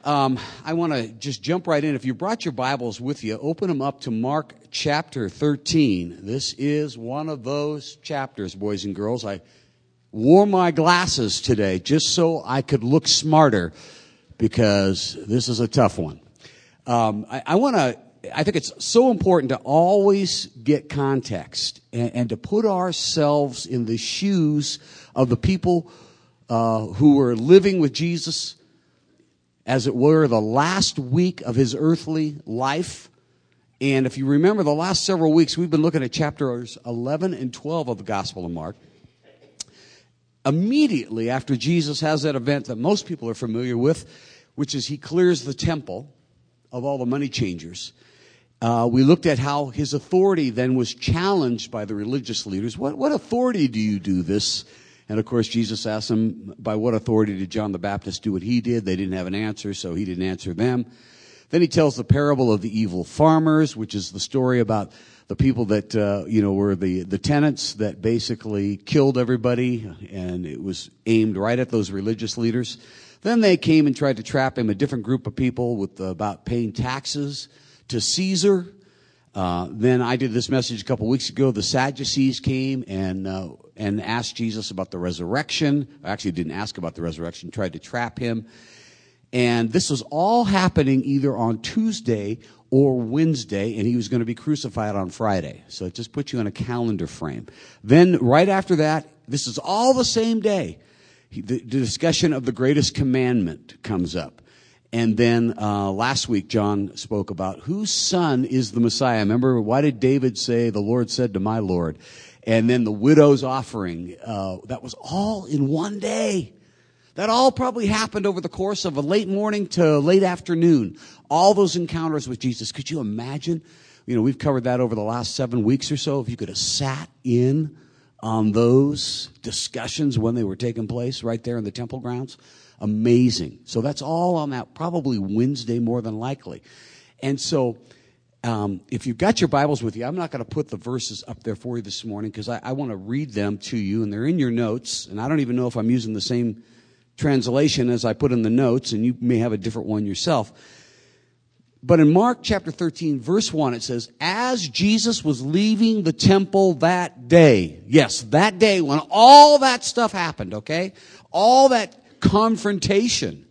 I want to just jump right in. If you brought your Bibles with you, open them up to Mark chapter 13. This is one of those chapters, boys and girls. I wore my glasses today just so I could look smarter because this is a tough one. I think it's so important to always get context and to put ourselves in the shoes of the people who were living with Jesus, as it were, the last week of his earthly life. And if you remember the last several weeks, we've been looking at chapters 11 and 12 of the Gospel of Mark. Immediately after Jesus has that event that most people are familiar with, which is he clears the temple of all the money changers. We looked at how his authority then was challenged by the religious leaders. What authority do you do this? And of course, Jesus asked them, by what authority did John the Baptist do what he did? They didn't have an answer, so he didn't answer them. Then he tells the parable of the evil farmers, which is the story about the people that, were the tenants that basically killed everybody, and it was aimed right at those religious leaders. Then they came and tried to trap him, a different group of people, with about paying taxes to Caesar. Then I did this message a couple weeks ago. The Sadducees came and asked Jesus about the resurrection. I actually didn't ask about the resurrection, tried to trap him. And this was all happening either on Tuesday or Wednesday, and he was going to be crucified on Friday. So it just puts you in a calendar frame. Then right after that, this is all the same day, the discussion of the greatest commandment comes up. And then last week, John spoke about whose son is the Messiah. Remember, why did David say, the Lord said to my Lord? And then the widow's offering. That was all in one day. That all probably happened over the course of a late morning to late afternoon. All those encounters with Jesus. Could you imagine? We've covered that over the last 7 weeks or so. If you could have sat in on those discussions when they were taking place right there in the temple grounds. Amazing. So that's all on that, probably Wednesday more than likely. And so if you've got your Bibles with you, I'm not going to put the verses up there for you this morning because I want to read them to you, and they're in your notes. And I don't even know if I'm using the same translation as I put in the notes, and you may have a different one yourself. But in Mark chapter 13, verse 1, it says, as Jesus was leaving the temple that day, yes, that day when all that stuff happened, okay, all that confrontation.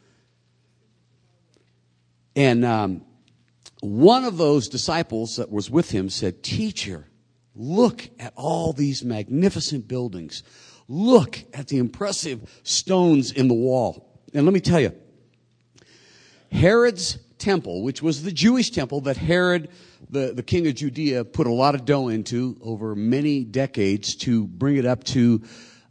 And one of those disciples that was with him said, teacher, look at all these magnificent buildings. Look at the impressive stones in the wall. And let me tell you, Herod's temple, which was the Jewish temple that Herod, the king of Judea, put a lot of dough into over many decades to bring it up to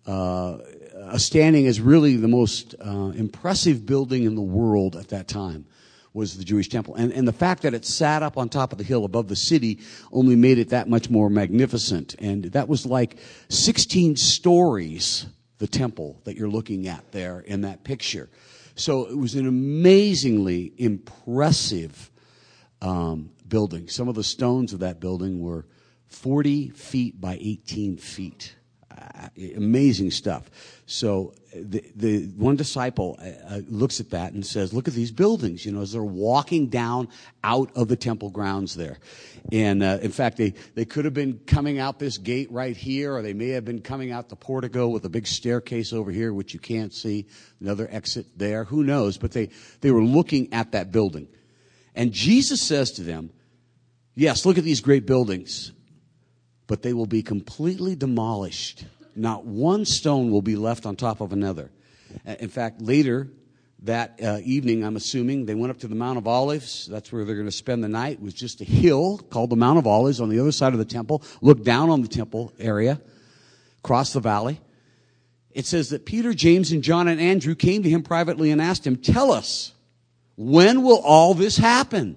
a standing as really the most impressive building in the world at that time, was the Jewish temple. And the fact that it sat up on top of the hill above the city only made it that much more magnificent. And that was like 16 stories, the temple that you're looking at there in that picture. So it was an amazingly impressive building. Some of the stones of that building were 40 feet by 18 feet. Amazing stuff. So the one disciple looks at that and says, look at these buildings, as they're walking down out of the temple grounds there. And in fact, they could have been coming out this gate right here, or they may have been coming out the portico with a big staircase over here, which you can't see, another exit there. Who knows? But they were looking at that building. And Jesus says to them, yes, look at these great buildings, but they will be completely demolished. Not one stone will be left on top of another. In fact, later that evening, I'm assuming, they went up to the Mount of Olives. That's where they're going to spend the night. It was just a hill called the Mount of Olives on the other side of the temple. Look down on the temple area, across the valley. It says that Peter, James, and John and Andrew came to him privately and asked him, tell us, when will all this happen?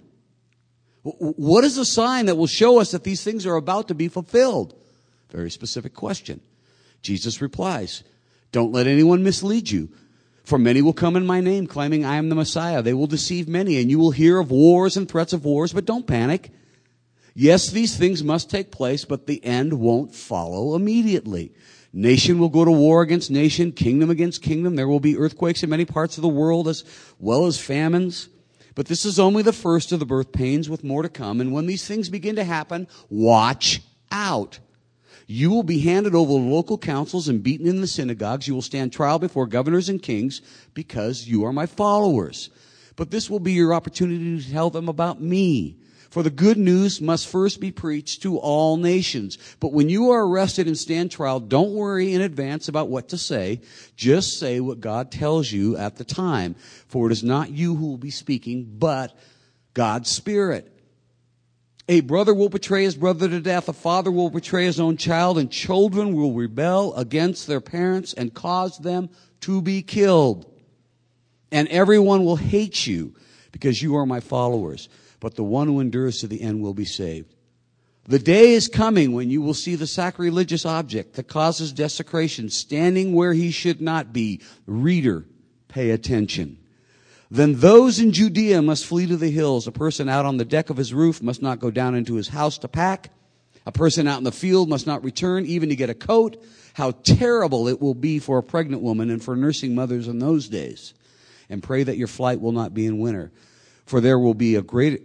What is the sign that will show us that these things are about to be fulfilled? Very specific question. Jesus replies, don't let anyone mislead you. For many will come in my name, claiming I am the Messiah. They will deceive many, and you will hear of wars and threats of wars, but don't panic. Yes, these things must take place, but the end won't follow immediately. Nation will go to war against nation, kingdom against kingdom. There will be earthquakes in many parts of the world as well as famines. But this is only the first of the birth pains, with more to come. And when these things begin to happen, watch out. You will be handed over to local councils and beaten in the synagogues. You will stand trial before governors and kings because you are my followers. But this will be your opportunity to tell them about me. For the good news must first be preached to all nations. But when you are arrested and stand trial, don't worry in advance about what to say. Just say what God tells you at the time. For it is not you who will be speaking, but God's Spirit. A brother will betray his brother to death. A father will betray his own child, and children will rebel against their parents and cause them to be killed. And everyone will hate you because you are my followers. But the one who endures to the end will be saved. The day is coming when you will see the sacrilegious object that causes desecration standing where he should not be. Reader, pay attention. Then those in Judea must flee to the hills. A person out on the deck of his roof must not go down into his house to pack. A person out in the field must not return even to get a coat. How terrible it will be for a pregnant woman and for nursing mothers in those days. And pray that your flight will not be in winter. For there will be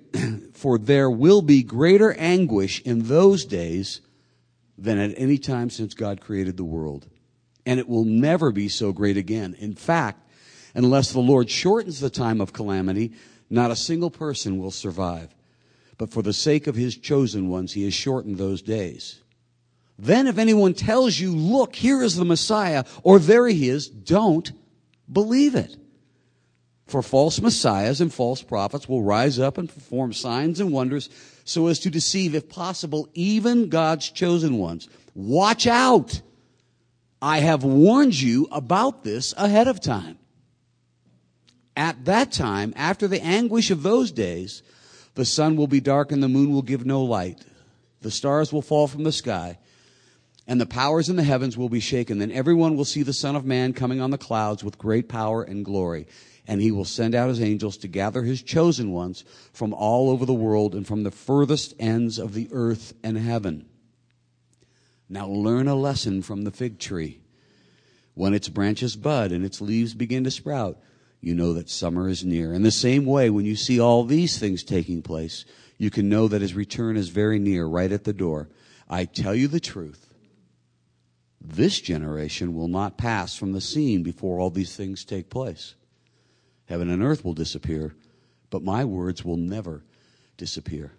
greater anguish in those days than at any time since God created the world. And it will never be so great again. In fact, unless the Lord shortens the time of calamity, not a single person will survive. But for the sake of his chosen ones, he has shortened those days. Then if anyone tells you, look, here is the Messiah, or there he is, don't believe it. For false messiahs and false prophets will rise up and perform signs and wonders so as to deceive, if possible, even God's chosen ones. Watch out! I have warned you about this ahead of time. At that time, after the anguish of those days, the sun will be dark and the moon will give no light. The stars will fall from the sky, and the powers in the heavens will be shaken. Then everyone will see the Son of Man coming on the clouds with great power and glory. And he will send out his angels to gather his chosen ones from all over the world and from the furthest ends of the earth and heaven. Now learn a lesson from the fig tree. When its branches bud and its leaves begin to sprout, you know that summer is near. In the same way, when you see all these things taking place, you can know that his return is very near, right at the door. I tell you the truth. This generation will not pass from the scene before all these things take place. Heaven and earth will disappear, but my words will never disappear.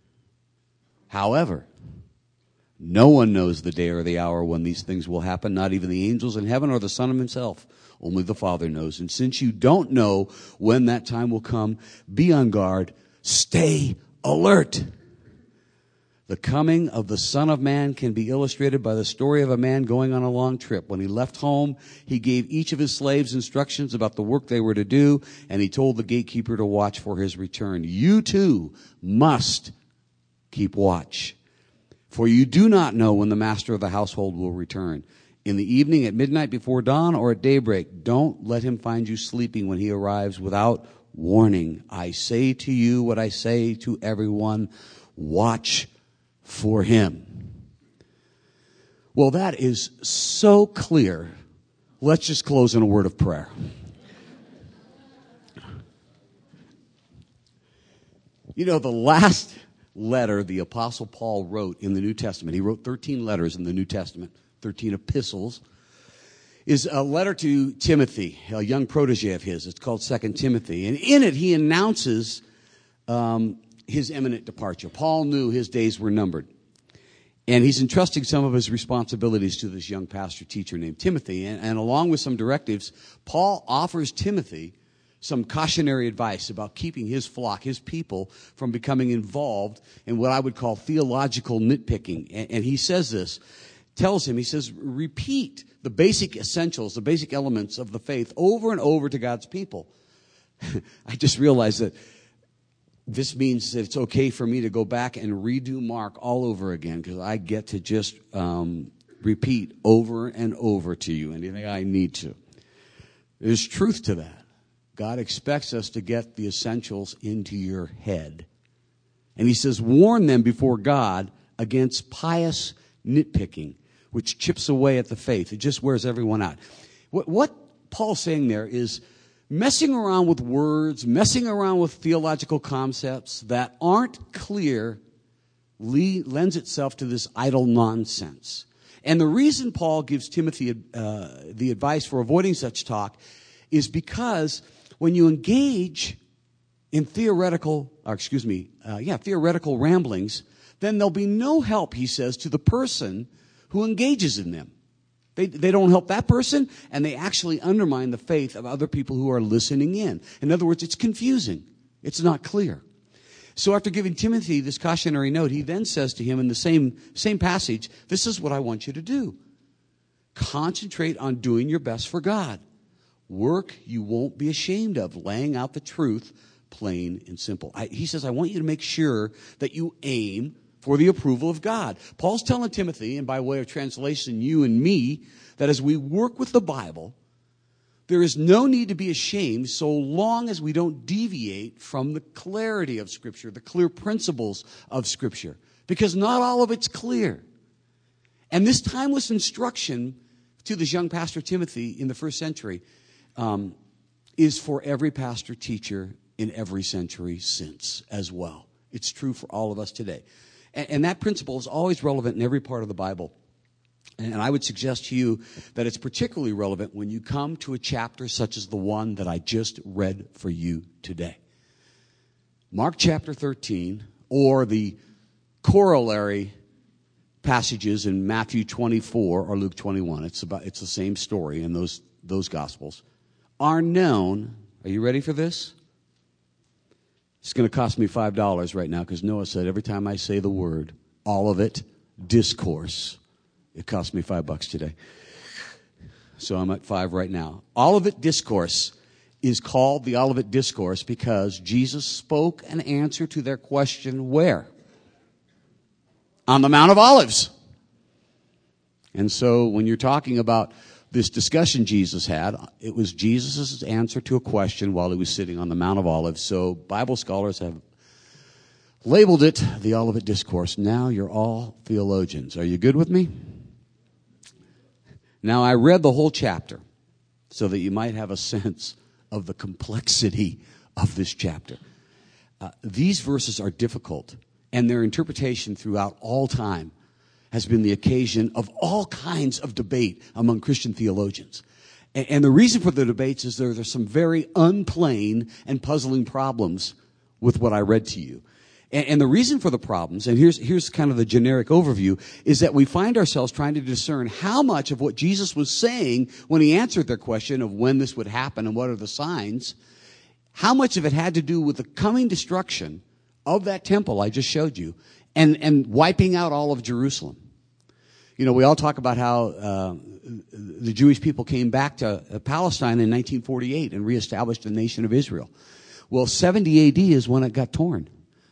However, no one knows the day or the hour when these things will happen, not even the angels in heaven or the Son himself. Only the Father knows. And since you don't know when that time will come, be on guard. Stay alert. The coming of the Son of Man can be illustrated by the story of a man going on a long trip. When he left home, he gave each of his slaves instructions about the work they were to do, and he told the gatekeeper to watch for his return. You too must keep watch, for you do not know when the master of the household will return. In the evening, at midnight, before dawn, or at daybreak. Don't let him find you sleeping when he arrives without warning. I say to you what I say to everyone, watch for him. Well, that is so clear. Let's just close in a word of prayer. You know, the last letter the Apostle Paul wrote in the New Testament, he wrote 13 letters in the New Testament, 13 epistles, is a letter to Timothy, a young protege of his. It's called 2 Timothy. And in it, he announces his imminent departure. Paul knew his days were numbered. And he's entrusting some of his responsibilities to this young pastor teacher named Timothy. And along with some directives, Paul offers Timothy some cautionary advice about keeping his flock, his people, from becoming involved in what I would call theological nitpicking. And he says this, tells him, he says, repeat the basic essentials, the basic elements of the faith over and over to God's people. I just realized that this means that it's okay for me to go back and redo Mark all over again, because I get to just repeat over and over to you anything I need to. There's truth to that. God expects us to get the essentials into your head. And he says, warn them before God against pious nitpicking, which chips away at the faith. It just wears everyone out. What Paul's saying there is messing around with words, messing around with theological concepts that aren't clear lends itself to this idle nonsense. And the reason Paul gives Timothy the advice for avoiding such talk is because when you engage in theoretical ramblings, then there'll be no help, he says, to the person who engages in them. They don't help that person, and they actually undermine the faith of other people who are listening in. In other words, it's confusing. It's not clear. So after giving Timothy this cautionary note, he then says to him in the same passage, this is what I want you to do. Concentrate on doing your best for God. Work you won't be ashamed of, laying out the truth plain and simple. He says, I want you to make sure that you aim for the approval of God. Paul's telling Timothy, and by way of translation, you and me, that as we work with the Bible, there is no need to be ashamed so long as we don't deviate from the clarity of Scripture, the clear principles of Scripture, because not all of it's clear. And this timeless instruction to this young pastor Timothy in the first century is for every pastor teacher in every century since as well. It's true for all of us today. And that principle is always relevant in every part of the Bible. And I would suggest to you that it's particularly relevant when you come to a chapter such as the one that I just read for you today. Mark chapter 13, or the corollary passages in Matthew 24 or Luke 21. It's the same story in those Gospels, are known. Are you ready for this? It's going to cost me $5 right now because Noah said every time I say the word, Olivet Discourse, it cost me $5 today. So I'm at 5 right now. Olivet Discourse is called the Olivet Discourse because Jesus spoke an answer to their question where? On the Mount of Olives. And so when you're talking about this discussion Jesus had, it was Jesus' answer to a question while he was sitting on the Mount of Olives. So Bible scholars have labeled it the Olivet Discourse. Now you're all theologians. Are you good with me? Now I read the whole chapter so that you might have a sense of the complexity of this chapter. These verses are difficult, and their interpretation throughout all time has been the occasion of all kinds of debate among Christian theologians. And the reason for the debates is there's some very unplain and puzzling problems with what I read to you. And the reason for the problems, and here's kind of the generic overview, is that we find ourselves trying to discern how much of what Jesus was saying when he answered their question of when this would happen and what are the signs, how much of it had to do with the coming destruction of that temple I just showed you and wiping out all of Jerusalem. You know, we all talk about how the Jewish people came back to Palestine in 1948 and reestablished the nation of Israel. Well, 70 AD is when it got torn.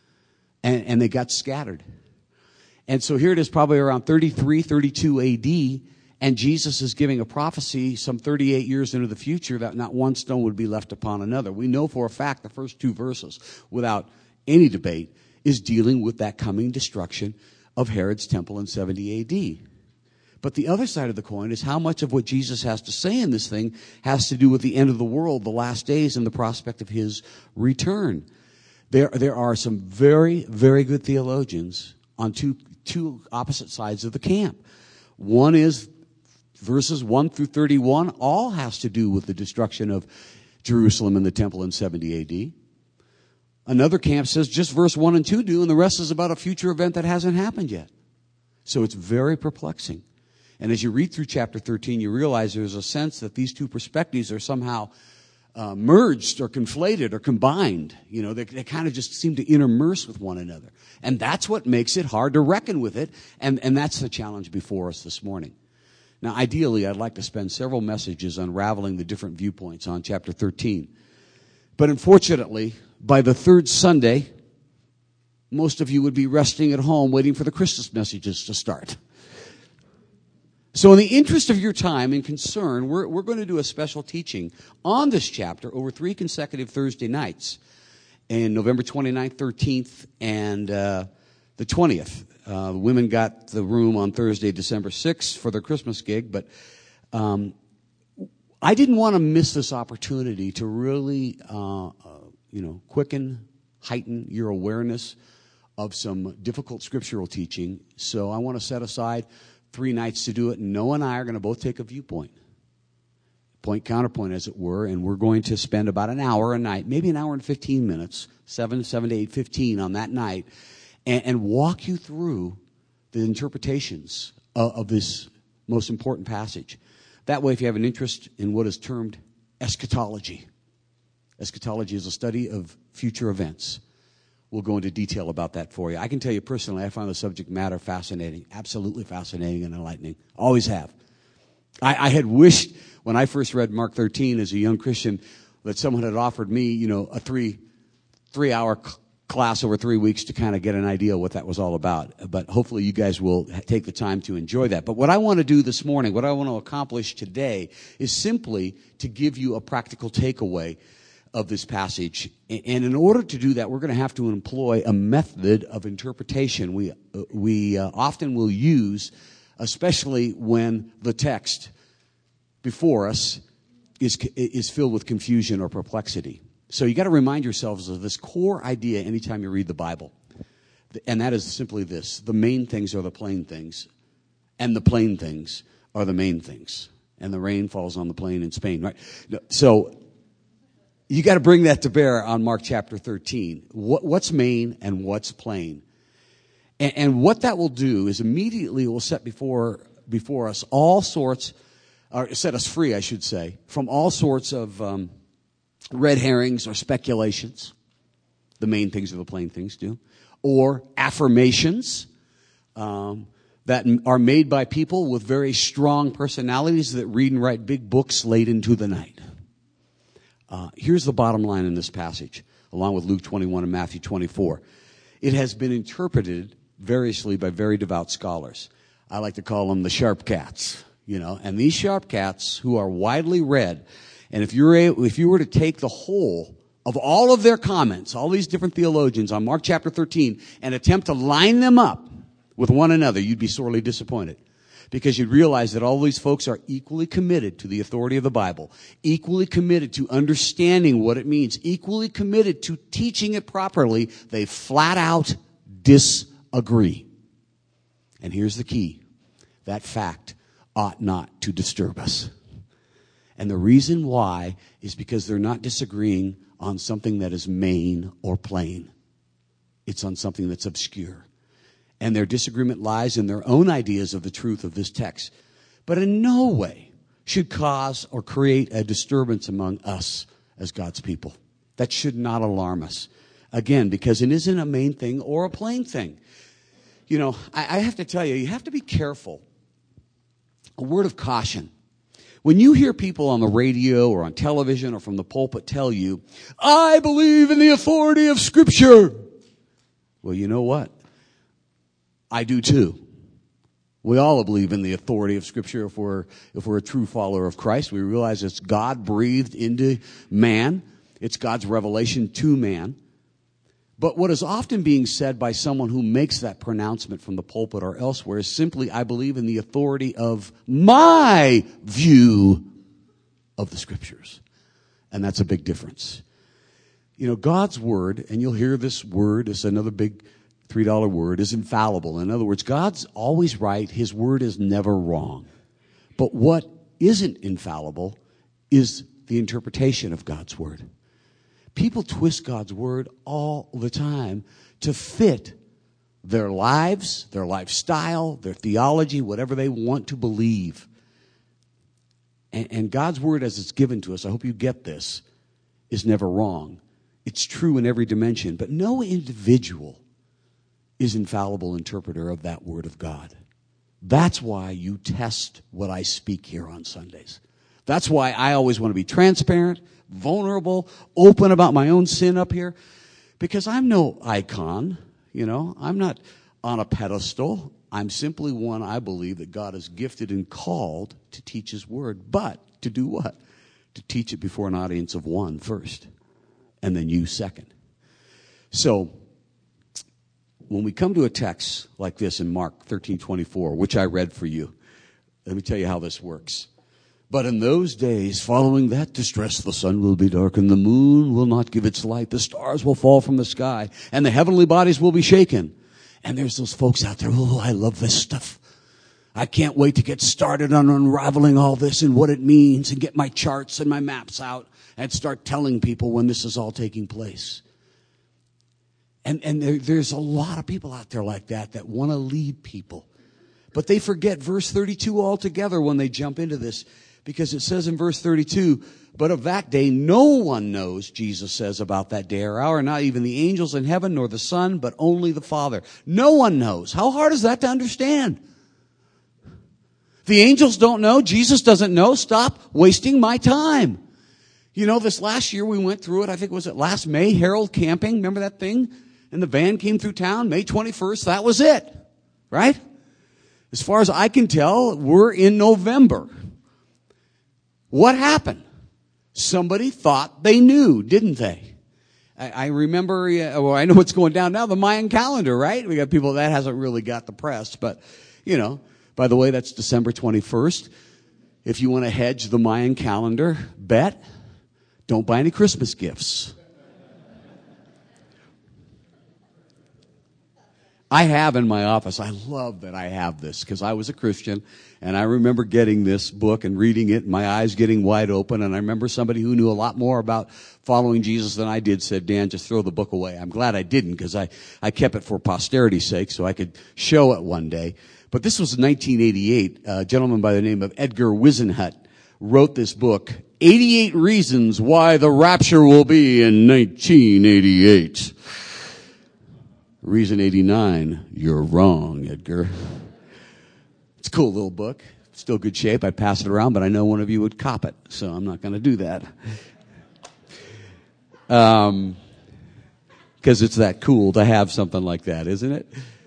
And they got scattered. And so here it is probably around 33, 32 AD, and Jesus is giving a prophecy some 38 years into the future that not one stone would be left upon another. We know for a fact the first 2 verses, without any debate, is dealing with that coming destruction of Herod's temple in 70 AD. But the other side of the coin is how much of what Jesus has to say in this thing has to do with the end of the world, the last days, and the prospect of his return. There are some very, very good theologians on two opposite sides of the camp. One is verses 1 through 31, all has to do with the destruction of Jerusalem and the temple in 70 AD. Another camp says just verse 1 and 2 do, and the rest is about a future event that hasn't happened yet. So it's very perplexing. And as you read through chapter 13, you realize there's a sense that these two perspectives are somehow merged or conflated or combined. You know, they kind of just seem to intermerse with one another. And that's what makes it hard to reckon with it. And that's the challenge before us this morning. Now, ideally, I'd like to spend several messages unraveling the different viewpoints on chapter 13. But unfortunately, by the third Sunday, most of you would be resting at home waiting for the Christmas messages to start. So in the interest of your time and concern, we're going to do a special teaching on this chapter over 3 consecutive Thursday nights, in November 29th, 13th, and the 20th. The women got the room on Thursday, December 6th for their Christmas gig, but I didn't want to miss this opportunity to really, quicken, heighten your awareness of some difficult scriptural teaching. So I want to set aside 3 nights to do it. And Noah and I are going to both take a viewpoint, point counterpoint, as it were, and we're going to spend about an hour a night, maybe an hour and 15 minutes, 7 to 8:15 on that night, and walk you through the interpretations of this most important passage. That way, if you have an interest in what is termed eschatology is a study of future events. We'll go into detail about that for you. I can tell you personally, I find the subject matter fascinating, absolutely fascinating and enlightening. Always have. I had wished when I first read Mark 13 as a young Christian that someone had offered me, a three-hour class over 3 weeks to kind of get an idea what that was all about. But hopefully you guys will take the time to enjoy that. But what I want to do this morning, what I want to accomplish today, is simply to give you a practical takeaway of this passage. And in order to do that, we're going to have to employ a method of interpretation we often will use, especially when the text before us is filled with confusion or perplexity. So you got to remind yourselves of this core idea anytime you read the Bible. And that is simply this: the main things are the plain things, and the plain things are the main things. And the rain falls on the plain in Spain, right? So you got to bring that to bear on Mark chapter 13. What's main and what's plain? And what that will do is immediately it will set before us all sorts, or set us free, I should say, from all sorts of red herrings or speculations. The main things are the plain things do. Or affirmations that are made by people with very strong personalities that read and write big books late into the night. Here's the bottom line in this passage, along with Luke 21 and Matthew 24. It has been interpreted variously by very devout scholars. I like to call them the sharp cats, and these sharp cats who are widely read. And if you were to take the whole of all of their comments, all these different theologians on Mark chapter 13, and attempt to line them up with one another, you'd be sorely disappointed. Because you'd realize that all these folks are equally committed to the authority of the Bible, equally committed to understanding what it means, equally committed to teaching it properly. They flat out disagree. And here's the key: that fact ought not to disturb us. And the reason why is because they're not disagreeing on something that is main or plain. It's on something that's obscure. And their disagreement lies in their own ideas of the truth of this text, but in no way should cause or create a disturbance among us as God's people. That should not alarm us. Again, because it isn't a main thing or a plain thing. I have to tell you, you have to be careful. A word of caution. When you hear people on the radio or on television or from the pulpit tell you, I believe in the authority of Scripture. Well, you know what? I do too. We all believe in the authority of Scripture if we're a true follower of Christ. We realize it's God breathed into man. It's God's revelation to man. But what is often being said by someone who makes that pronouncement from the pulpit or elsewhere is simply, I believe in the authority of my view of the Scriptures. And that's a big difference. God's Word, and you'll hear this word, it's another big $3 word, is infallible. In other words, God's always right. His Word is never wrong. But what isn't infallible is the interpretation of God's Word. People twist God's Word all the time to fit their lives, their lifestyle, their theology, whatever they want to believe. And God's Word as it's given to us, I hope you get this, is never wrong. It's true in every dimension. But no individual is infallible interpreter of that Word of God. That's why you test what I speak here on Sundays. That's why I always want to be transparent, vulnerable, open about my own sin up here. Because I'm no icon, I'm not on a pedestal. I'm simply one I believe that God has gifted and called to teach His Word. But to do what? To teach it before an audience of one first, and then you second. So, when we come to a text like this in Mark 13:24, which I read for you, let me tell you how this works. But in those days following that distress, the sun will be darkened, the moon will not give its light, the stars will fall from the sky, and the heavenly bodies will be shaken. And there's those folks out there, oh, I love this stuff. I can't wait to get started on unraveling all this and what it means and get my charts and my maps out and start telling people when this is all taking place. And there's a lot of people out there like that want to lead people. But they forget verse 32 altogether when they jump into this, because it says in verse 32, but of that day no one knows, Jesus says, about that day or hour, not even the angels in heaven nor the Son, but only the Father. No one knows. How hard is that to understand? The angels don't know. Jesus doesn't know. Stop wasting my time. You know, this last year we went through it. I think was it last May, Herald Camping. Remember that thing? And the van came through town, May 21st. That was it. Right? As far as I can tell, we're in November. What happened? Somebody thought they knew, didn't they? I remember, well, I know what's going down now, the Mayan calendar, right? We got people that hasn't really got the press, but, you know, by the way, that's December 21st. If you want to hedge the Mayan calendar, bet, don't buy any Christmas gifts. I have in my office, I love that I have this because I was a Christian and I remember getting this book and reading it and my eyes getting wide open, and I remember somebody who knew a lot more about following Jesus than I did said, Dan, just throw the book away. I'm glad I didn't because I kept it for posterity's sake so I could show it one day. But this was 1988. A gentleman by the name of Edgar Whisenhut wrote this book, 88 Reasons Why the Rapture Will Be in 1988. Reason 89, you're wrong, Edgar. It's a cool little book. Still good shape. I'd pass it around, but I know one of you would cop it, so I'm not going to do that. Because it's that cool to have something like that, isn't it?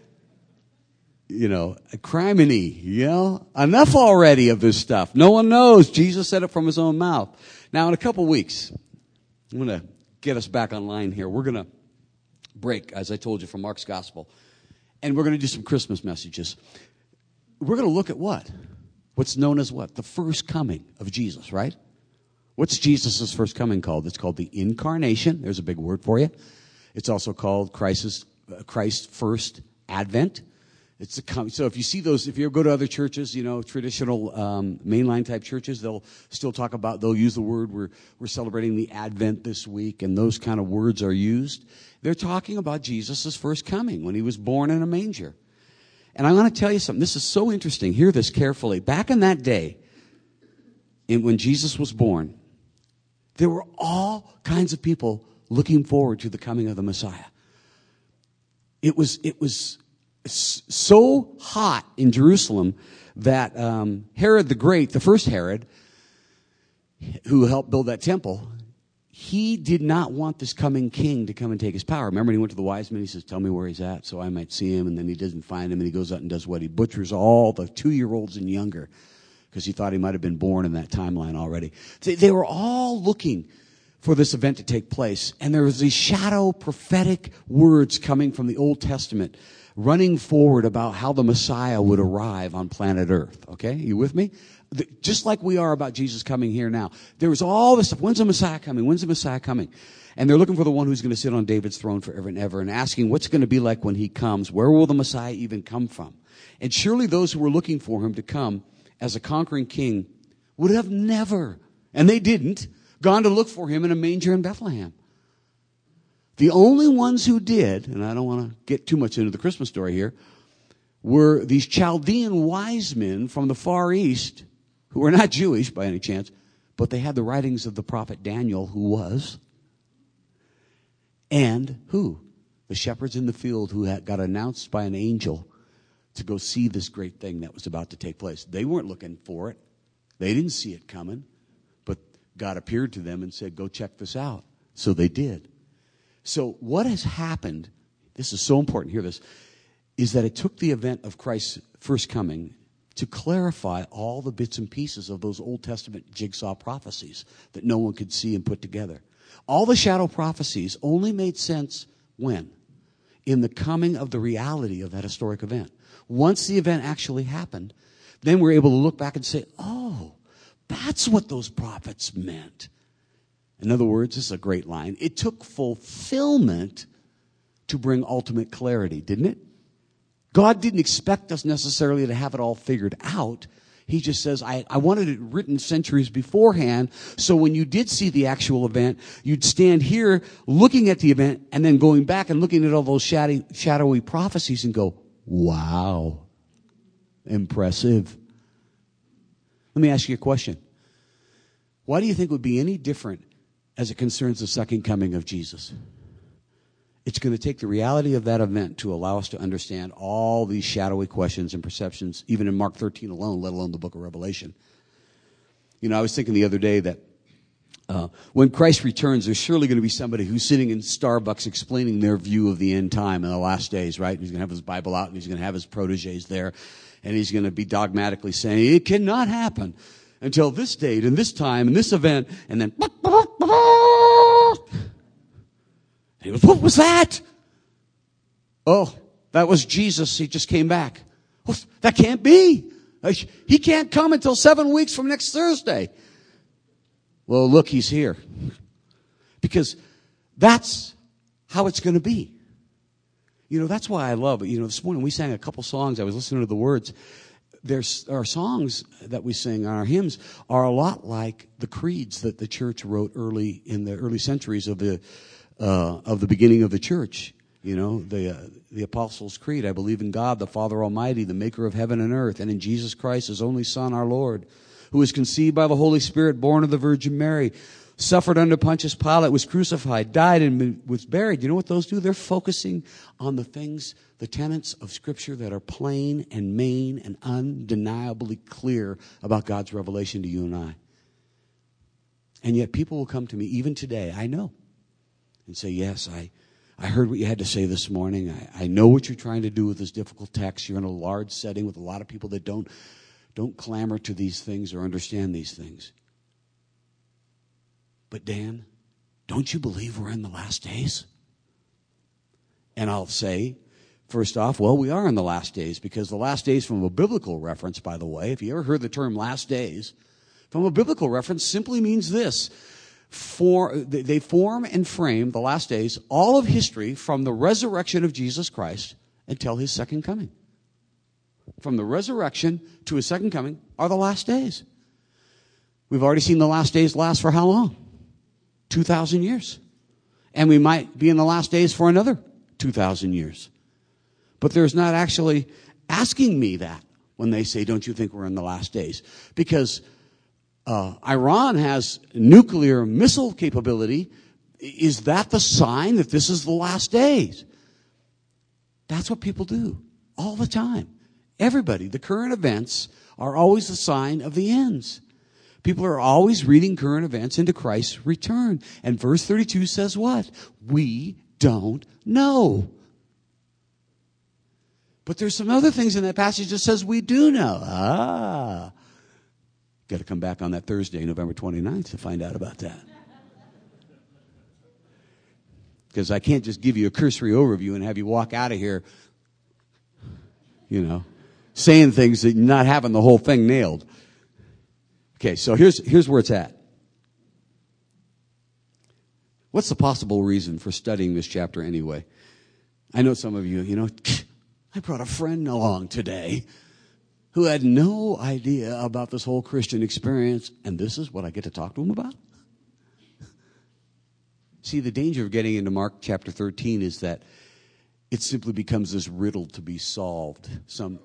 You know, criminy, you know, enough already of this stuff. No one knows. Jesus said it from his own mouth. Now, in a couple weeks, I'm going to get us back online here. We're going to break, as I told you, from Mark's Gospel. And we're going to do some Christmas messages. We're going to look at what? What's known as what? The first coming of Jesus, right? What's Jesus' first coming called? It's called the Incarnation. There's a big word for you. It's also called Christ's first Advent. It's so if you see those, if you go to other churches, you know, traditional mainline type churches, they'll still talk about, they'll use the word, we're celebrating the Advent this week, and those kind of words are used. They're talking about Jesus' first coming when he was born in a manger. And I'm going to tell you something. This is so interesting. Hear this carefully. Back in that day, when Jesus was born, there were all kinds of people looking forward to the coming of the Messiah. It was so hot in Jerusalem that Herod the Great, the first Herod, who helped build that temple, he did not want this coming king to come and take his power. Remember, he went to the wise men. He says, tell me where he's at so I might see him. And then he doesn't find him. And he goes out and does what? He butchers all the 2-year-olds and younger because he thought he might have been born in that timeline already. They were all looking for this event to take place. And there was these shadow prophetic words coming from the Old Testament running forward about how the Messiah would arrive on planet Earth. Okay? You with me? Just like we are about Jesus coming here now. There was all this stuff. When's the Messiah coming? When's the Messiah coming? And they're looking for the one who's going to sit on David's throne forever and ever and asking what's going to be like when he comes. Where will the Messiah even come from? And surely those who were looking for him to come as a conquering king would have never, and they didn't, gone to look for him in a manger in Bethlehem. The only ones who did, and I don't want to get too much into the Christmas story here, were these Chaldean wise men from the Far East who were not Jewish by any chance, but they had the writings of the prophet Daniel, who was, and who? The shepherds in the field who got announced by an angel to go see this great thing that was about to take place. They weren't looking for it. They didn't see it coming, but God appeared to them and said, go check this out. So they did. So what has happened, this is so important, hear this, is that it took the event of Christ's first coming to clarify all the bits and pieces of those Old Testament jigsaw prophecies that no one could see and put together. All the shadow prophecies only made sense when? in the coming of the reality of that historic event. Once the event actually happened, then we're able to look back and say, oh, that's what those prophets meant. In other words, this is a great line. It took fulfillment to bring ultimate clarity, didn't it? God didn't expect us necessarily to have it all figured out. He just says, I wanted it written centuries beforehand, so when you did see the actual event, you'd stand here looking at the event and then going back and looking at all those shadowy prophecies and go, wow, impressive. Let me ask you a question. Why do you think it would be any different as it concerns the second coming of Jesus? It's going to take the reality of that event to allow us to understand all these shadowy questions and perceptions, even in Mark 13 alone, let alone the book of Revelation. You know, I was thinking the other day that when Christ returns, there's surely going to be somebody who's sitting in Starbucks explaining their view of the end time in the last days, right? He's going to have his Bible out and he's going to have his proteges there, and he's going to be dogmatically saying, it cannot happen until this date and this time and this event, and then he goes, what was that? Oh, that was Jesus. He just came back. Well, that can't be. He can't come until 7 weeks from next Thursday. Well, look, he's here. Because that's how it's going to be. You know, that's why I love it. You know, this morning we sang a couple songs. I was listening to the words. Our songs that we sing, our hymns, are a lot like the creeds that the church wrote early in the early centuries of the beginning of the church. You know, the Apostles' Creed. I believe in God, the Father Almighty, the maker of heaven and earth, and in Jesus Christ, his only Son, our Lord, who was conceived by the Holy Spirit, born of the Virgin Mary, suffered under Pontius Pilate, was crucified, died, and was buried. You know what those do? They're focusing on the things, the tenets of Scripture that are plain and main and undeniably clear about God's revelation to you and I. And yet people will come to me, even today, I know, and say, yes, I heard what you had to say this morning. I know what you're trying to do with this difficult text. You're in a large setting with a lot of people that don't clamor to these things or understand these things. But Dan, don't you believe we're in the last days? And I'll say, first off, well, we are in the last days, because the last days, from a biblical reference, by the way, if you ever heard the term last days, from a biblical reference simply means this. They form and frame, the last days, all of history from the resurrection of Jesus Christ until his second coming. From the resurrection to his second coming are the last days. We've already seen the last days last for how long? 2,000 years. And we might be in the last days for another 2,000 years. But there's not actually asking me that when they say, don't you think we're in the last days? Because Iran has nuclear missile capability. Is that the sign that this is the last days? That's what people do all the time. Everybody. The current events are always the sign of the ends. People are always reading current events into Christ's return. And verse 32 says what? We don't know. But there's some other things in that passage that says we do know. Got to come back on that Thursday, November 29th, to find out about that. Because I can't just give you a cursory overview and have you walk out of here, saying things that you're not having the whole thing nailed. Okay, so here's where it's at. What's the possible reason for studying this chapter anyway? I know some of you, I brought a friend along today who had no idea about this whole Christian experience, and this is what I get to talk to him about? See, the danger of getting into Mark chapter 13 is that it simply becomes this riddle to be solved, some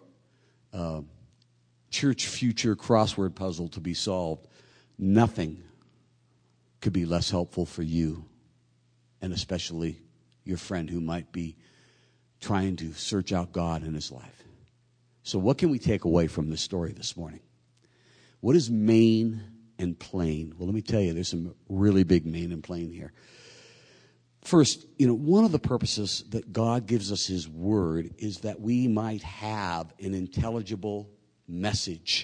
church future crossword puzzle to be solved. Nothing could be less helpful for you, and especially your friend who might be trying to search out God in his life. So what can we take away from this story this morning? What is main and plain? Well, let me tell you, there's some really big main and plain here. First, one of the purposes that God gives us his word is that we might have an intelligible message.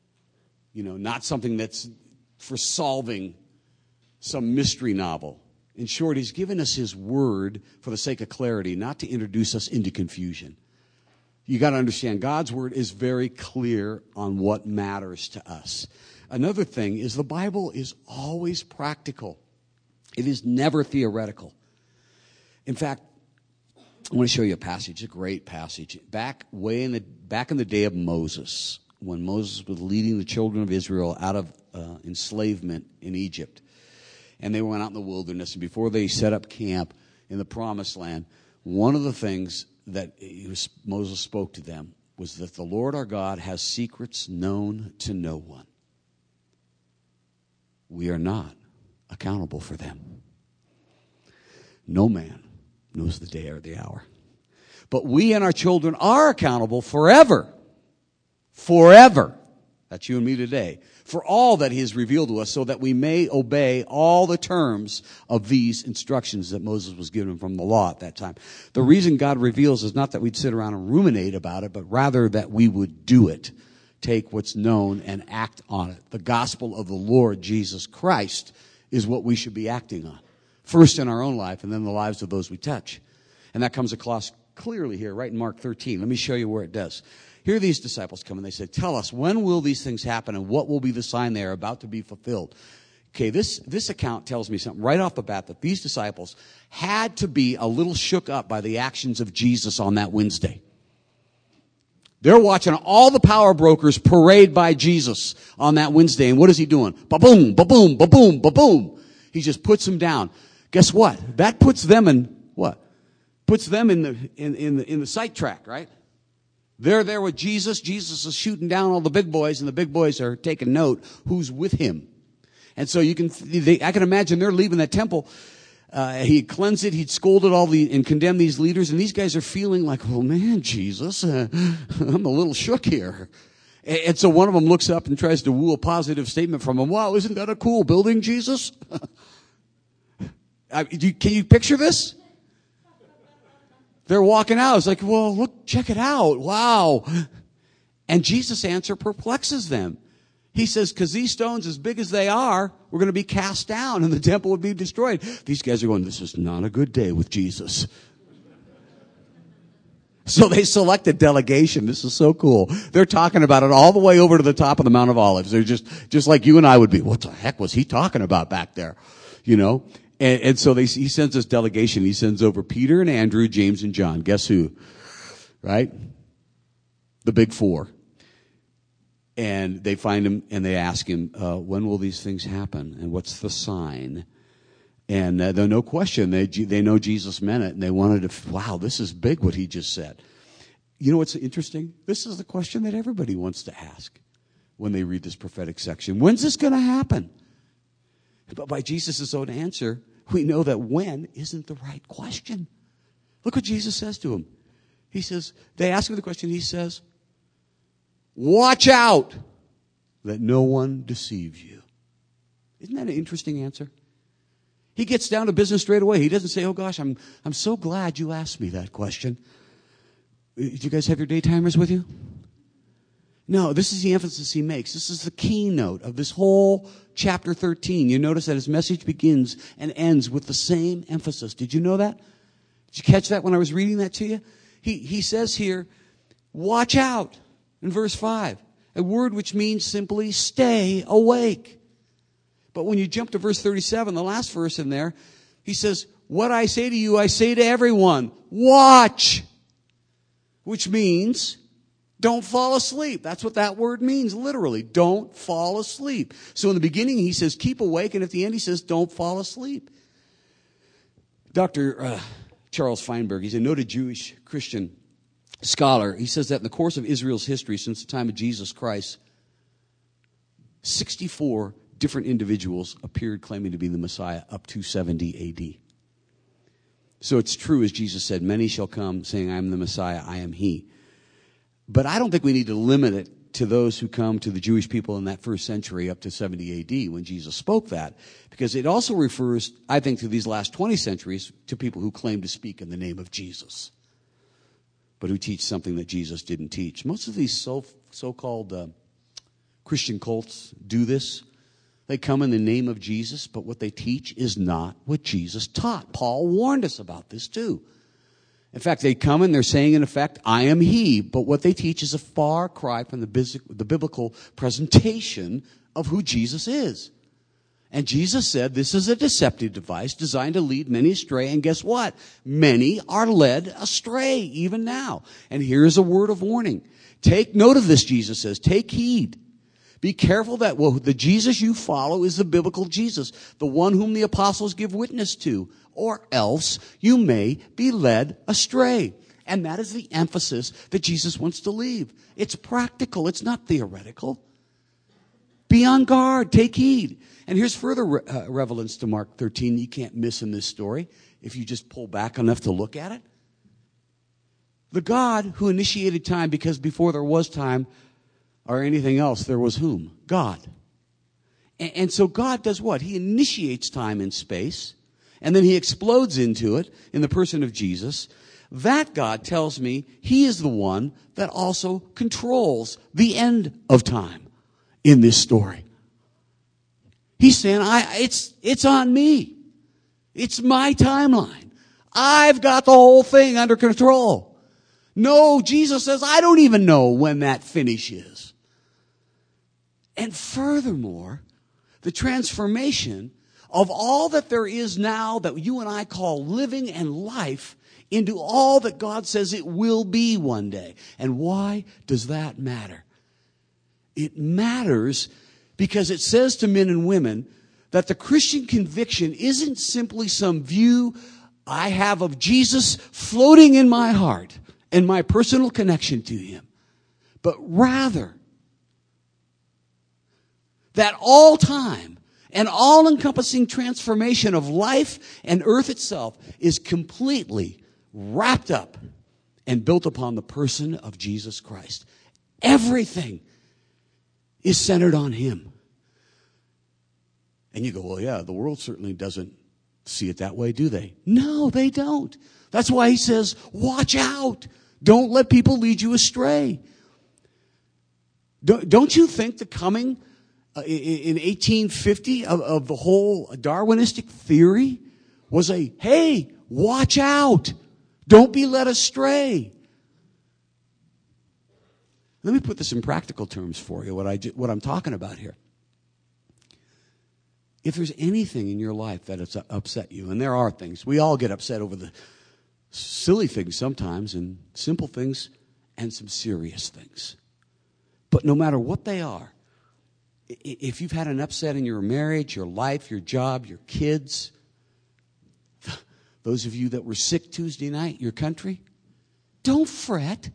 Not something that's for solving some mystery novel. In short, he's given us his word for the sake of clarity, not to introduce us into confusion. You got to understand, God's word is very clear on what matters to us. Another thing is the Bible is always practical. It is never theoretical. In fact, I want to show you a passage, a great passage. Back in the day of Moses, when Moses was leading the children of Israel out of enslavement in Egypt, and they went out in the wilderness, and before they set up camp in the Promised Land, one of the things that Moses spoke to them was that the Lord our God has secrets known to no one. We are not accountable for them. No man knows the day or the hour. But we and our children are accountable forever. Forever. That's you and me today. For all that he has revealed to us, so that we may obey all the terms of these instructions that Moses was given from the law at that time. The reason God reveals is not that we'd sit around and ruminate about it, but rather that we would do it. Take what's known and act on it. The gospel of the Lord Jesus Christ is what we should be acting on. First in our own life, and then the lives of those we touch. And that comes across clearly here, right in Mark 13. Let me show you where it does. Here these disciples come and they say, tell us, when will these things happen and what will be the sign they are about to be fulfilled? Okay, this account tells me something right off the bat, that these disciples had to be a little shook up by the actions of Jesus on that Wednesday. They're watching all the power brokers parade by Jesus on that Wednesday. And what is he doing? Ba-boom, ba-boom, ba-boom, ba-boom. He just puts them down. Guess what? That puts them in what? Puts them in the sight track, right? They're there with Jesus. Jesus is shooting down all the big boys, and the big boys are taking note who's with him. And so I can imagine they're leaving that temple. He had cleansed it. He'd scolded and condemned these leaders. And these guys are feeling like, oh man, Jesus, I'm a little shook here. And so one of them looks up and tries to woo a positive statement from him. Wow, isn't that a cool building, Jesus? Can you picture this? They're walking out. It's like, well, look, check it out. Wow. And Jesus' answer perplexes them. He says, because these stones, as big as they are, were going to be cast down and the temple would be destroyed. These guys are going, this is not a good day with Jesus. So they select a delegation. This is so cool. They're talking about it all the way over to the top of the Mount of Olives. They're just like you and I would be. What the heck was he talking about back there? You know? And so he sends this delegation. He sends over Peter and Andrew, James and John. Guess who? Right? The big four. And they find him and they ask him, when will these things happen? And what's the sign? And there's no question. They know Jesus meant it. And they wanted to, wow, this is big what he just said. You know what's interesting? This is the question that everybody wants to ask when they read this prophetic section. When's this going to happen? But by Jesus' own answer, we know that when isn't the right question. Look what Jesus says to him. He says, they ask him the question, he says, watch out that no one deceives you. Isn't that an interesting answer? He gets down to business straight away. He doesn't say, oh gosh, I'm so glad you asked me that question. Do you guys have your daytimers with you? No, this is the emphasis he makes. This is the keynote of this whole chapter 13. You notice that his message begins and ends with the same emphasis. Did you know that? Did you catch that when I was reading that to you? He says here, watch out, in verse 5. A word which means simply stay awake. But when you jump to verse 37, the last verse in there, he says, what I say to you, I say to everyone, watch. Which means, don't fall asleep. That's what that word means, literally. Don't fall asleep. So in the beginning, he says, keep awake. And at the end, he says, don't fall asleep. Dr. Charles Feinberg, he's a noted Jewish Christian scholar. He says that in the course of Israel's history since the time of Jesus Christ, 64 different individuals appeared claiming to be the Messiah up to 70 A.D. So it's true, as Jesus said, many shall come saying, I am the Messiah, I am he. But I don't think we need to limit it to those who come to the Jewish people in that first century up to 70 A.D. when Jesus spoke that. Because it also refers, I think, to these last 20 centuries to people who claim to speak in the name of Jesus, but who teach something that Jesus didn't teach. Most of these so-called Christian cults do this. They come in the name of Jesus, but what they teach is not what Jesus taught. Paul warned us about this too. In fact, they come and they're saying, in effect, I am he. But what they teach is a far cry from the biblical presentation of who Jesus is. And Jesus said this is a deceptive device designed to lead many astray. And guess what? Many are led astray even now. And here's a word of warning. Take note of this, Jesus says. Take heed. Be careful that the Jesus you follow is the biblical Jesus, the one whom the apostles give witness to, or else you may be led astray. And that is the emphasis that Jesus wants to leave. It's practical. It's not theoretical. Be on guard. Take heed. And here's further relevance to Mark 13 you can't miss in this story if you just pull back enough to look at it. The God who initiated time, because before there was time or anything else, there was whom? God. And so God does what? He initiates time and space, and then he explodes into it in the person of Jesus. That God tells me he is the one that also controls the end of time in this story. He's saying, it's on me. It's my timeline. I've got the whole thing under control. No, Jesus says, I don't even know when that finish is. And furthermore, the transformation of all that there is now that you and I call living and life into all that God says it will be one day. And why does that matter? It matters because it says to men and women that the Christian conviction isn't simply some view I have of Jesus floating in my heart and my personal connection to him, but rather that all time and all-encompassing transformation of life and earth itself is completely wrapped up and built upon the person of Jesus Christ. Everything is centered on him. And you go, well, yeah, the world certainly doesn't see it that way, do they? No, they don't. That's why he says, watch out. Don't let people lead you astray. Don't you think the coming in 1850 of the whole Darwinistic theory was hey, watch out. Don't be led astray. Let me put this in practical terms for you, what I'm talking about here. If there's anything in your life that has upset you, and there are things, we all get upset over the silly things sometimes, and simple things, and some serious things. But no matter what they are, if you've had an upset in your marriage, your life, your job, your kids, those of you that were sick Tuesday night, your country, don't fret.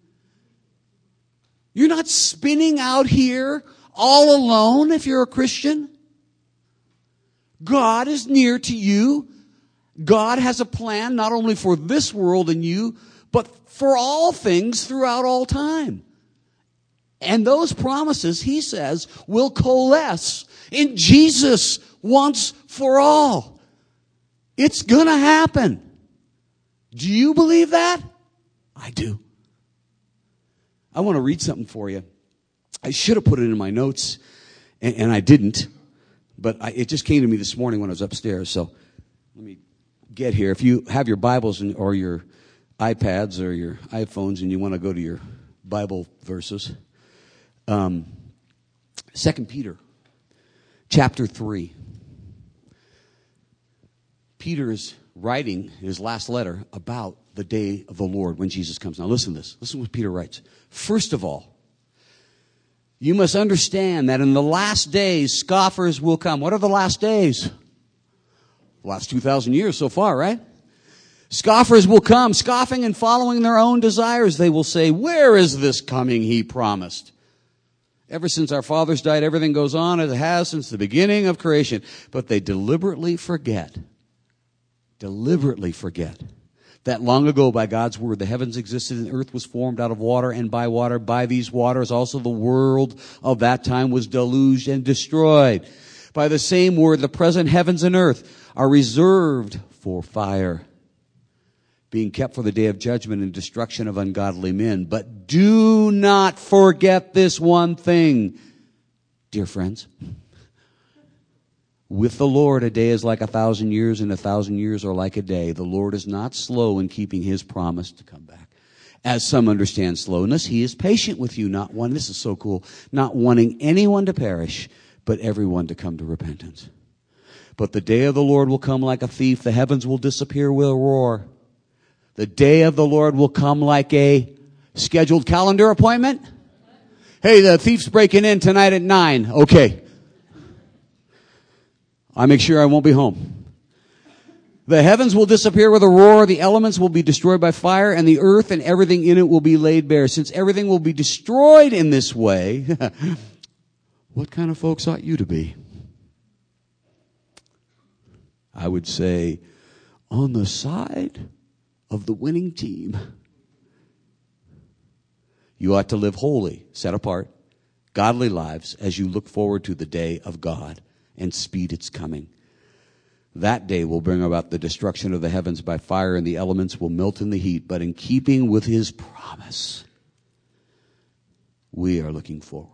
You're not spinning out here all alone if you're a Christian. God is near to you. God has a plan not only for this world and you, but for all things throughout all time. And those promises, he says, will coalesce in Jesus once for all. It's going to happen. Do you believe that? I do. I want to read something for you. I should have put it in my notes, and I didn't. But it just came to me this morning when I was upstairs. So let me get here. If you have your Bibles or your iPads or your iPhones and you want to go to your Bible verses, 2 Peter chapter 3. Peter is writing his last letter about the day of the Lord when Jesus comes. Now listen to this. Listen to what Peter writes. First of all, you must understand that in the last days, scoffers will come. What are the last days? The last 2,000 years so far, right? Scoffers will come, scoffing and following their own desires. They will say, where is this coming he promised? Ever since our fathers died, everything goes on as it has since the beginning of creation. But they deliberately forget that long ago by God's word the heavens existed and the earth was formed out of water and by water. By these waters also the world of that time was deluged and destroyed. By the same word the present heavens and earth are reserved for fire, being kept for the day of judgment and destruction of ungodly men. But do not forget this one thing, dear friends. With the Lord, a day is like 1,000 years, and 1,000 years are like a day. The Lord is not slow in keeping his promise to come back, as some understand slowness. He is patient with you, this is so cool, not wanting anyone to perish, but everyone to come to repentance. But the day of the Lord will come like a thief. The heavens will disappear with a roar. The day of the Lord will come like a scheduled calendar appointment. Hey, the thief's breaking in tonight at 9. Okay. I make sure I won't be home. The heavens will disappear with a roar. The elements will be destroyed by fire, and the earth and everything in it will be laid bare. Since everything will be destroyed in this way, what kind of folks ought you to be? I would say, on the side of the winning team. You ought to live holy, set apart, godly lives as you look forward to the day of God and speed its coming. That day will bring about the destruction of the heavens by fire, and the elements will melt in the heat. But in keeping with his promise, we are looking forward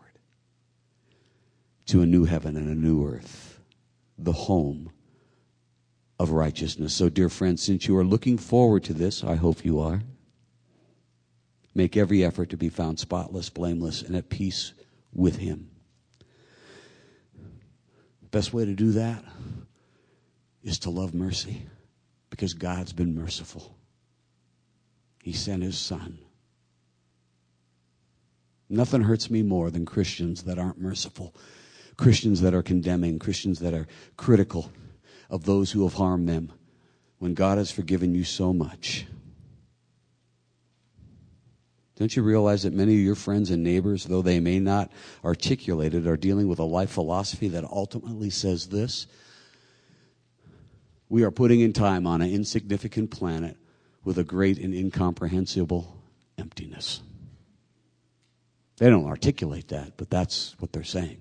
to a new heaven and a new earth, the home of righteousness. So, dear friends, since you are looking forward to this, I hope you are, make every effort to be found spotless, blameless, and at peace with him. Best way to do that is to love mercy, because God's been merciful. He sent his son. Nothing hurts me more than Christians that aren't merciful, Christians that are condemning, Christians that are critical of those who have harmed them, when God has forgiven you so much. Don't you realize that many of your friends and neighbors, though they may not articulate it, are dealing with a life philosophy that ultimately says this: we are putting in time on an insignificant planet with a great and incomprehensible emptiness. They don't articulate that, but that's what they're saying.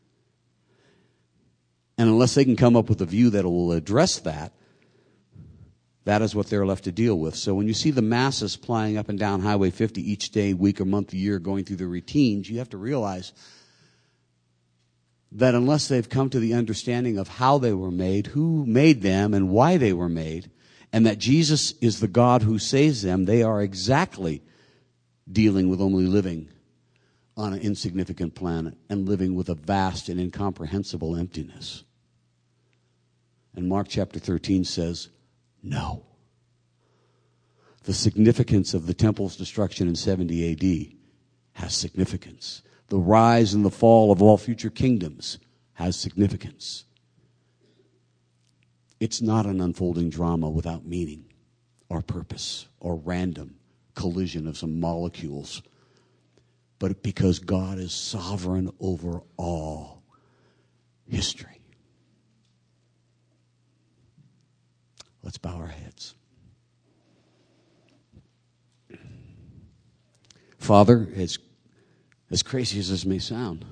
And unless they can come up with a view that will address that, that is what they're left to deal with. So when you see the masses plying up and down Highway 50 each day, week, or month, or year, going through the routines, you have to realize that unless they've come to the understanding of how they were made, who made them, and why they were made, and that Jesus is the God who saves them, they are exactly dealing with only living on an insignificant planet and living with a vast and incomprehensible emptiness. And Mark chapter 13 says, no. The significance of the temple's destruction in 70 AD has significance. The rise and the fall of all future kingdoms has significance. It's not an unfolding drama without meaning or purpose or random collision of some molecules, but because God is sovereign over all history. Let's bow our heads. Father, as crazy as this may sound,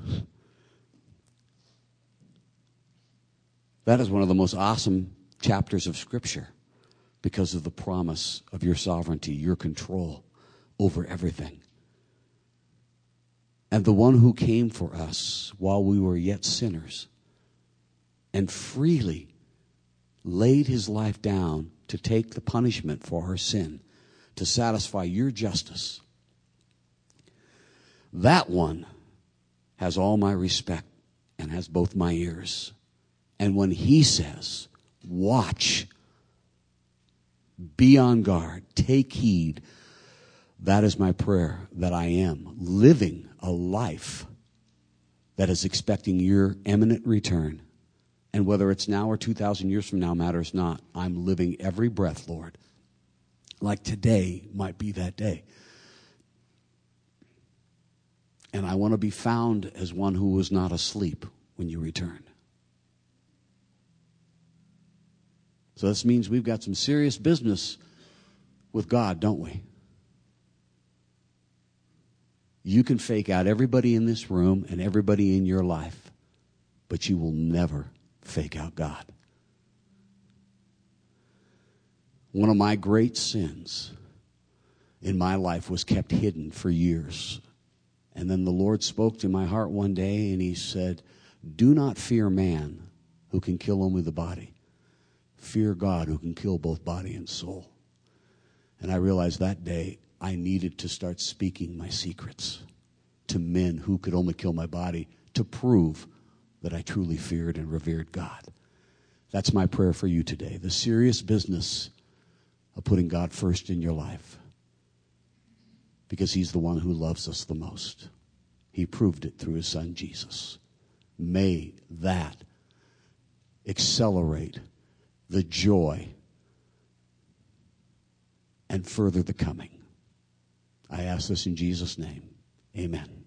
that is one of the most awesome chapters of Scripture because of the promise of your sovereignty, your control over everything. And the one who came for us while we were yet sinners and freely laid his life down to take the punishment for our sin, to satisfy your justice. That one has all my respect and has both my ears. And when he says, watch, be on guard, take heed, that is my prayer, that I am living a life that is expecting your imminent return. And whether it's now or 2,000 years from now matters not. I'm living every breath, Lord, like today might be that day. And I want to be found as one who was not asleep when you return. So this means we've got some serious business with God, don't we? You can fake out everybody in this room and everybody in your life, but you will never fake out God. One of my great sins in my life was kept hidden for years. And then the Lord spoke to my heart one day and he said, do not fear man, who can kill only the body. Fear God, who can kill both body and soul. And I realized that day I needed to start speaking my secrets to men who could only kill my body to prove that I truly feared and revered God. That's my prayer for you today. The serious business of putting God first in your life. Because he's the one who loves us the most. He proved it through his son Jesus. May that accelerate the joy and further the coming. I ask this in Jesus' name. Amen.